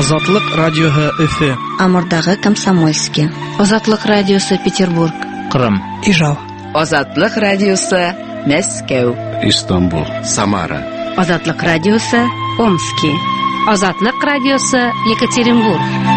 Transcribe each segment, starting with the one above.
Азатлык радиоһы Өфе. Амурдагы Комсомольский. Азатлык радиосы Петербург. Кырым. Ижау. Азатлык радиосы Мәскәү. Истанбул. Самара. Азатлык радиосы Омский. Азатлык радиосы Екатеринбург.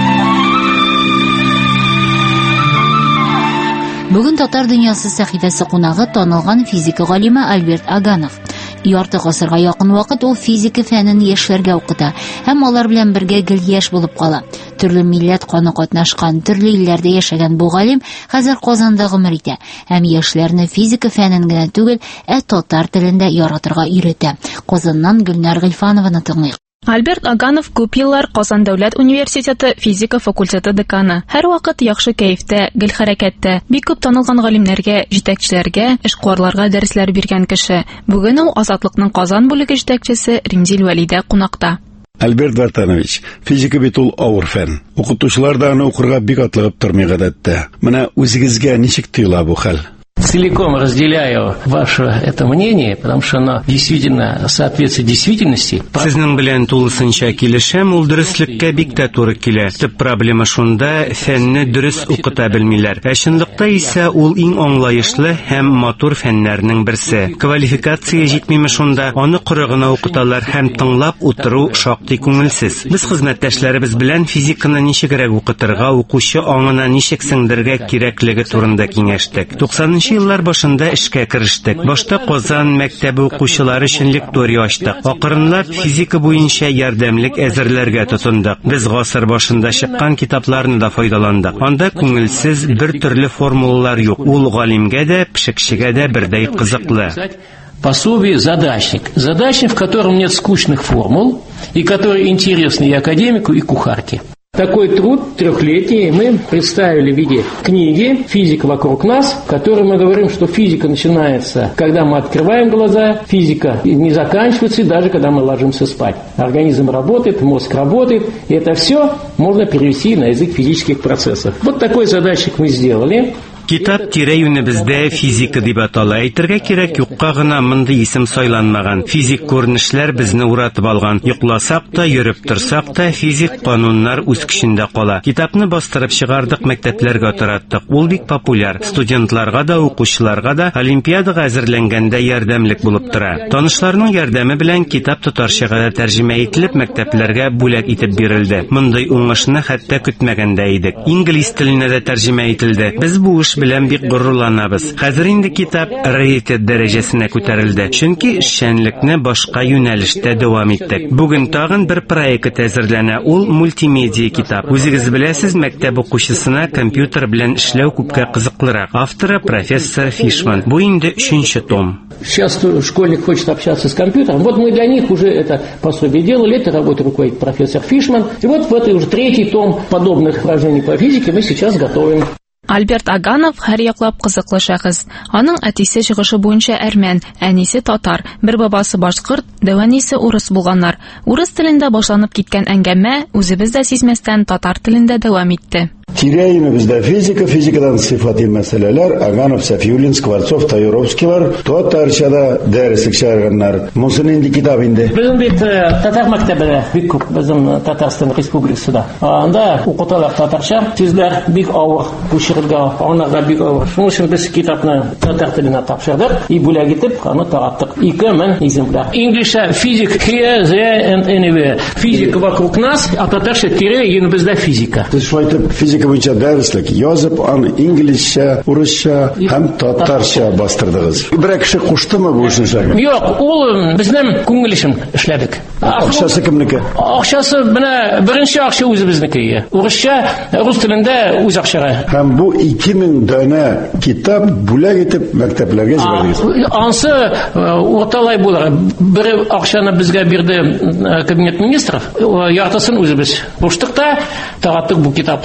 Бүген Татар дөньясы сәхифәсе кунагы танылган физика галиме Альберт Аганов. Ярты гасырга якын вакыт ул физика фәнен яшьләргә укыта һәм алар белән бергә гел яшь булып кала. Төрле милләт каны катнашкан, төрле илләрдә яшәгән бу галим хәзер Казанда гомер итә һәм яшьләрне физика фәнен генә түгел, татар телендә яратырга өйрәтә. Казаннан Гөлнар Гыйльфанованы тыңлыйк. Альберт Аганов күп еллар Казан дәүләт университеты физика факультеты деканы. Һәр вакыт яхшы кәефтә, гел хәрәкәттә. Бик күп танылган галимнәргә, җитәкчеләргә, эшкуарларга дәресләр биргән кеше. Бүген ул Азатлыкның Казан бүлеге җитәкчесе Римзил Вәлидә кунакта. Альберт Вартанович, физика бит ул авыр фән. Укытучылар да аны укырга бик атлыгып тормый гадәттә. Менә үзегезгә ничек тоела бу хәл? Целиком разделяю ваше это мнение, потому что оно действительно соответствует действительности. Сезнең белән тулысынча килешәм, ул дөреслеккә бик тә туры килә. Төп проблема шунда, фәнне дөрес укыта белмиләр. Чынлыкта исә ул иң аңлаешлы һәм матур фәннәрнең берсе. Квалификация җитмиме шунда, аны коры гына укыталар һәм тыңлап утыру шактый күңелсез. Без хезмәттәшләребез белән физиканы ничегрәк укытырга, укучы аңына ничек сеңдергә кирәклеге турында киңәштек. 90 еллар башында эшкә керештек. Башта Казан мәктәбе укучылары өчен лектория ачтык. Акрынлап физика буенча ярдәмлек әзерләргә тотындык. Без гасыр башында чыккан китапларны да файдаландык. Анда күңелсез бер төрле формулалар юк. Ул галимгә дә, пешекчегә дә бердәй кызыклы. Пособие «Задачник». Задачник, в котором нет скучных формул и который интересный и академику, и кухарке. Такой труд трехлетний мы представили в виде книги «Физика вокруг нас», в которой мы говорим, что физика начинается, когда мы открываем глаза, физика не заканчивается, даже когда мы ложимся спать. Организм работает, мозг работает, и это все можно перевести на язык физических процессов. Вот такой задачник мы сделали. Китап тирә-юне бездә физика дип атала. Әйтергә кирәк, юкка гына мондый исем сайланмаган. Физик күренешләр безне уратып алган. Йокласак та, йөреп торсак та, физик кануннар үз көчендә кала. Китапны бастырып чыгардык, мәктәпләргә тараттык. Ул бик популяр. Студентларга да, укучыларга да олимпиадага әзерләнгәндә ярдәмлек булып тора. Танышларның ярдәме белән китап татарчага да тәрҗемә ителеп, мәктәпләргә бүләк итеп бирелде. Мондый уңышны хәтта көтмәгәндә идек. Инглиз теленә дә тәрҗемә ителде. Без бу белән бик горурланабыз. Хәзер инде китап раритет дәрәҗәсенә күтәрелде. Чөнки эшчәнлекне башка юнәлештә дәвам иттек. Бүген тагын бер проект әзерләнә. Ул мультимедия китап. Үзегез беләсез, мәктәп укучысына компьютер белән эшләү күпкә кызыклырак. Авторы профессор Фишман. Бу инде 3-нче том. Сейчас школьник хочет общаться с компьютером. Вот мы для них уже это пособие делали. Этой работой руководит профессор Фишман. И вот в этой уже 3-й том подобных упражнений по физике мы сейчас готовим. Альберт Аганов һәр яклап кызыклы шәхес. Аның әтисе чыгышы буенча әрмән, әнисе татар, бер бабасы башкорт, дәвәнисе урыс булганнар. Урыс телендә башланып киткән әңгәмә үзебез дә сизмәстән татар телендә дәвам итте. Тирә-юне бездә физика, физикадан сыйфати мәсьәләләр, Аганов, Сафиуллин, Скворцов, Таюровскилар, татарчада дәреслек чыгарганнар. Мосын инде китап инде. Безнең бит татар мәктәбендә бик күп безнең Татарстан Республикасында. Анда укыталар татарча, сүзләр бик авыр, күчерелгән, анага бик авыр. Шуның өчен без китапны татар теленә тапшырдык и бүләк итеп аны тараттык. 2000 экземпляр. English физик here, there and anywhere. Физика вокруг нас, а татарча тирә-юне бездә физика. Физика буенча дәреслек язып, аны инглизчә, урысча һәм татарча бастырдыгыз. Бер кеше куштымы бу эшне эшләргә? Юк, ул безнең күңел өчен эшләдек. Акчасы кемнеке? Акчасы менә беренче акча үзебезнеке. Урысча, рус телендә үз акчага. Һәм бу 2000 дана китап бүләк итеп мәктәпләргә җибәрдегез. Ансы урталай булыр. Бер акчаны безгә бирде кабинет министров, яртысын үзебез. Буштыкта тараттык бу китаптаны бүләк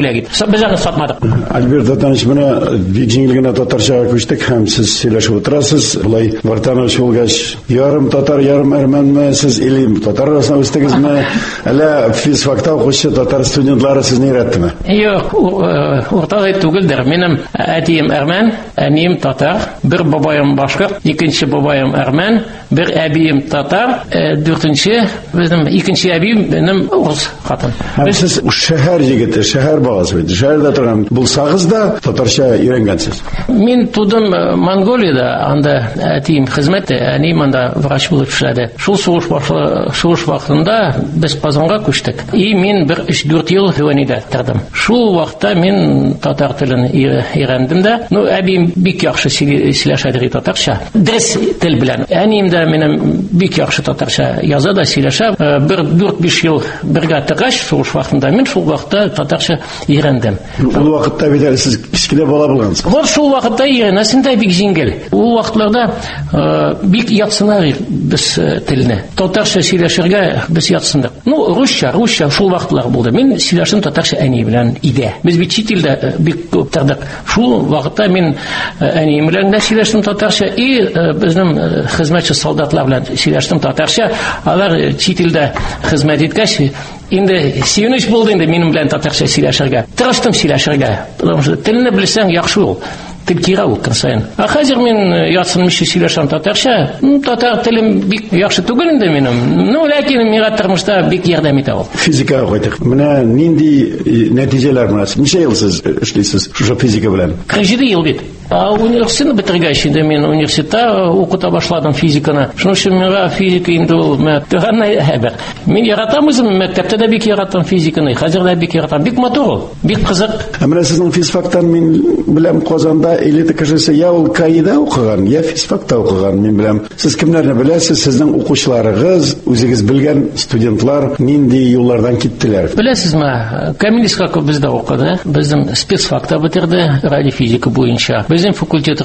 элек. Без аны сатмадык. Альберт Вартанович, менә бик җиңел генә татарчага күчтек һәм сез сөйләшеп утырасыз. Булай Вартанович булгач, ярым татар, ярым әрмәнме, сез или татар арасында үстегезме? Әллә физфакта укучы татар студентлары сезне өйрәттеме? Юк, уртагы түгелдер. Минем әтием әрмән, әнием татар, бер бабаем башкорт, икенче бабаем әрмән, бер әбием татар, дүртенче безнең икенче әбием минем урыс хатын. Сез шәһәр егете, шәһәр баласы бит. Шәһәрдә торган булсагыз да татарча өйрәнгәнсез. Мин тудым Монголиядә, анда әтием хезмәттә, әнием анда врач булып эшләде. Шул сугыш вакытында без Казанга күчтек. И мин бер 3-4 ел Хөвәнидә тордым. Шул вакытта мин татар телен өйрәндем дә. Ну, әбием бик яхшы сөйләшә татарча. Дөрес тел белән. Әнием дә минем бик яхшы татарча яза да сөйләшә. Бер 4-5 ел бергә торгач, сугыш вакытында мин шул вакытта татарча өйрәндем. Ул вакытта бит әле сез кичкенә бала булгансыз. Вот шул вакытта өйрәнәсең дә бик җиңел. Ул вакытларда бик ятсынар без телне. Татарча сөйләшергә без ятсындык. Ну, русча шул вакытлар булды. Мин сөйләшәм татарча әни белән идә. Без бит чит илдә бик күп тордык. Шул вакытта мин әни белән дә сөйләшәм татарча и безнең хезмәтче солдатлар белән сөйләшәм татарча. Алар чит илдә хезмәт иткәч, инде сөенеч булды инде минем белән татарча сөйләшергә. Тырыштым сөйләшергә. Потому что телне белсәң яхшы ул. Тел кира ул кырсайын. Хәзер мин ятсынмыйча сөйләшәм татарча. Татар телем бик яхшы түгел инде минем. Ну, ләкин миңа тормышта бик ярдәм итә ул. Физикага кайтык. Менә нинди нәтиҗәләр менә? Ничә ел сез эшлисез шушы физика белән? 47 ел бит. Университетны бетергәч инде мин университетта укыта башладым физиканы. Шуның өчен миңа физика инде ул мәктәбенә хәбәр. Мин яратам үзем, мәктәптә дә бик яратам физиканы. Хәзер дә бик яратам. Бик матур ул. Бик кызык. Менә сезнең физфактан мин беләм Казанда элита кешесе я ул Каида укыган, я физфакта укыган. Мин беләм. Сез кемнәрне беләсез? Сезнең укучыларыгыз, үзегез белгән студентлар нинди юллардан киттеләр? Беләсезме? Камилиска бездә укыды. Безнең спецфакта битерде радиофизика буенча. Безнең факультет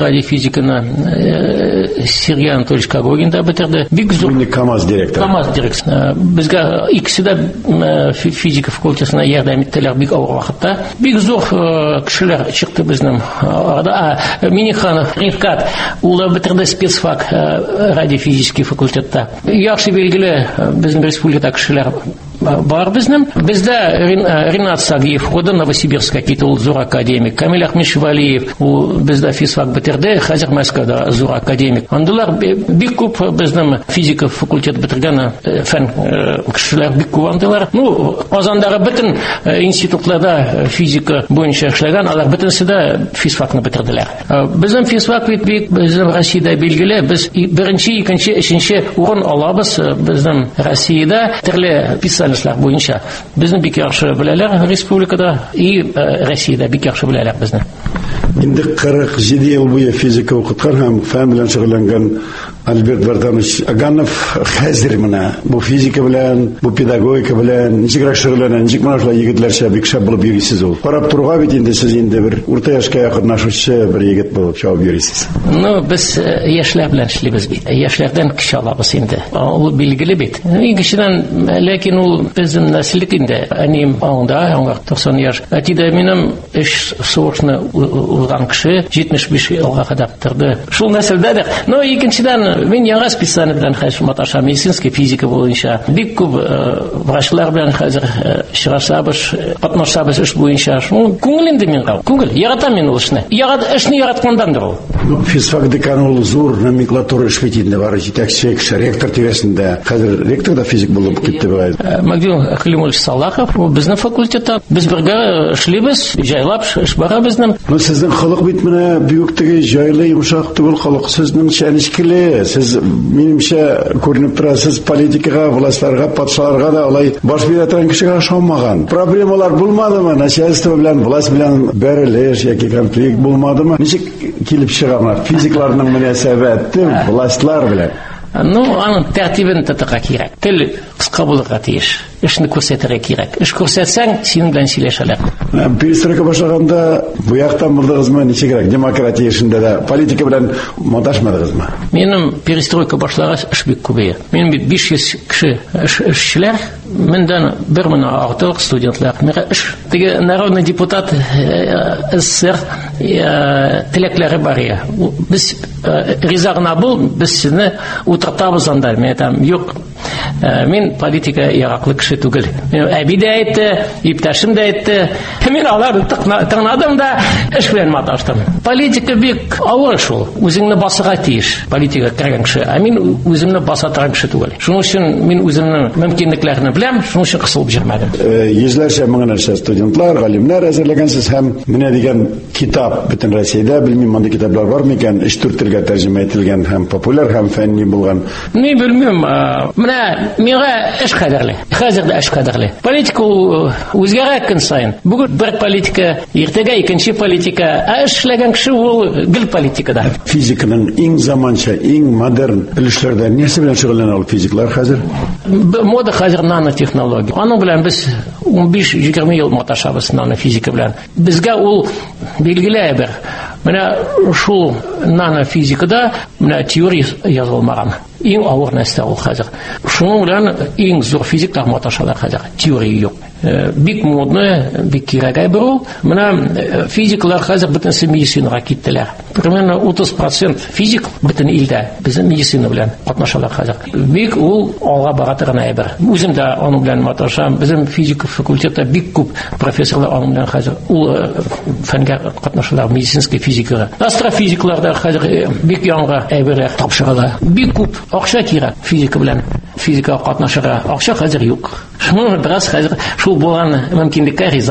радиофизиканы Сергей Анатольевич Кагогин да битерде. Бик зур КамАЗ директор. КамАЗ директор. Безгә икесе дә физика факультетына ярдәм иттеләр бик авыр вакытта. Бик зур кешеләр чыкты безнең арада. Миниханов Рифкат ул битерде спецфак радиофизический факультетта. Яхшы белгиле безнең республикада кешеләр бар безнең. Бездә Ринат Сагиев, Хода Новосибирска китул зур академик. Камил Ахмешвалиев ул бездә физфак битерде, хәзер Мәскәүдә зур академик. Андылар бик күп безнең физика факультет битергән фән кешеләр бик күп андылар. Ну, Казандагы бөтен институтларда физика буенча эшләгән, алар бөтенсе дә физфакны битерделәр. Безнең физфак бит безнең Россиядә билгеле, без беренче, икенче, өченче урын алабыз безнең Россиядә төрле специалистлар буенча. Безне бик яхшы беләләр республикада и Россиядә бик яхшы беләләр безне. Инде 47 ел буе физика укыткан һәм фән белән шөгыльләнгән Альберт Вартанович Аганов хәзер менә бу физика белән, бу педагогика белән ничегрәк шөгыльләнә, ничек менә шулай егетләрчә бик шәп булып йөрисез ул. Карап торга бит инде сез инде бер урта яшькә якынлашучы бер егет булып чабып йөрисез. Ну, без яшьләр белән эшлибез бит. Яшьләрдән кече алабыз инде. Ул билгеле бит. Кечедән, ләкин ул безнең нәселлек инде. Әнием аңда, аңа 90 яшь. Әтидә минем эш сугышны узган кеше 75 елга кадәр торды. Шул нәселдә. Ну, икенчедән мин яңа специалист белән хәзер маташа медицинский физика буенча. Бик күп врачлар белән хәзер чыгышабыз, катнашабыз эш буенча. Шул күңел инде миңа. Күңел. Яратам мин ул эшне. Эшне яраткандандыр ул. Физфак деканы ул зур номенклатура эш бит инде бар. Җитәкче кеше, ректор тирәсендә. Хәзер ректор да физик булып китте бит. Магдин Халимович Салахов безнең факультетта. Без бергә эшлибез, җайлап эш бара безнең. Ну, сезнең халык бит менә бик теге җайлы, йомшак түгел халык. Сезнең чәнечкеле. Сез минемчә күренеп тора, сез политикага, властьларга, патшаларга да алай баш бирә торган кешегә ошамаган. Проблемалар булмадымы? Начальство белән, власть белән бәрелеш яки конфликт булмадымы? Ничек килеп чыганнар? Физикларның мөнәсәбәте властьлар белән. Ну, аның тәртибен тотарга кирәк. Тел кыска булырга тиеш. Эшне күрсәтергә кирәк. Эш күрсәтсәң, синең белән сөйләшәләр. Перестройка башлаганда бу яктан булдыгызмы, ничегрәк? Демократия эшендә дә политика белән маташмадыгызмы? Минем перестройка башлагач эш бик күбәя. Минем бит 500 кеше эшчеләр, мендан 1000 артык студентлар. Миңа эш. Теге народный депутат СССР теләкләре бар я. Без риза гына бул, без сезне утыртабыз анда. Мен там юк. Мин политика яраклы кеше түгел. Әби дә әйтте, иптәшем дә әйтте. Мин аларны тыңладым да эш белән маташтым. Политика бик авыр шул. Үзеңне басырга тиеш. Политика кергән кеше. Мин үземне баса торган кеше түгел. Шуның өчен мин үземнең мөмкинлекләрне беләм, шуның өчен кысылып җирмәдем. Йөзләрчә меңнәрчә студентлар, галимнәр әзерләгәнсез һәм менә дигән китап бөтен Россиядә, белмим, мондый китаплар бармы икән, 3-4 телгә тәрҗемә ителгән һәм популяр һәм фәнни булган. Мин белмим, менә миңа эш кадерле. Хәзер дә эш кадерле. Политика үзгәрә көн сайын. Бүген бер политика, иртәгә икенче политика, эшләгән кеше ул гел политикада. Физиканың иң заманча, иң модерн өлешләрдә нәрсә белән шөгыльләнә ул физиклар хәзер? Мода хәзер нанотехнология. Аның белән без 15-20 ел маташабыз нанофизика белән. Безгә ул билгеле бер. Менә шул нанофизикада менә теория язылмаган. Иң авыр нәрсә ул хәзер. Шуның белән иң зур физиклар маташалар хәзер. Теория юк. Бик модны, бик кирәк бер. Менә физиклар хәзер бөтенсе медицинага киттеләр. Примерно 30% физик бөтен илдә безнең медицина белән катнашалар хәзер. Бик ул алга бара торган әйбер. Үзем дә аның белән маташам. Безнең физика факультеты бик күп профессорлар аның белән хәзер ул фәнгә катнашалар, медицинский физика. Астрофизиклар да хәзер бик яңа әйберләр тапшыралар. Бик күп акча кирәк физика белән. Физика катнашырга акча хәзер юк. Шуның бераз хәзер шул булган мөмкинлеккә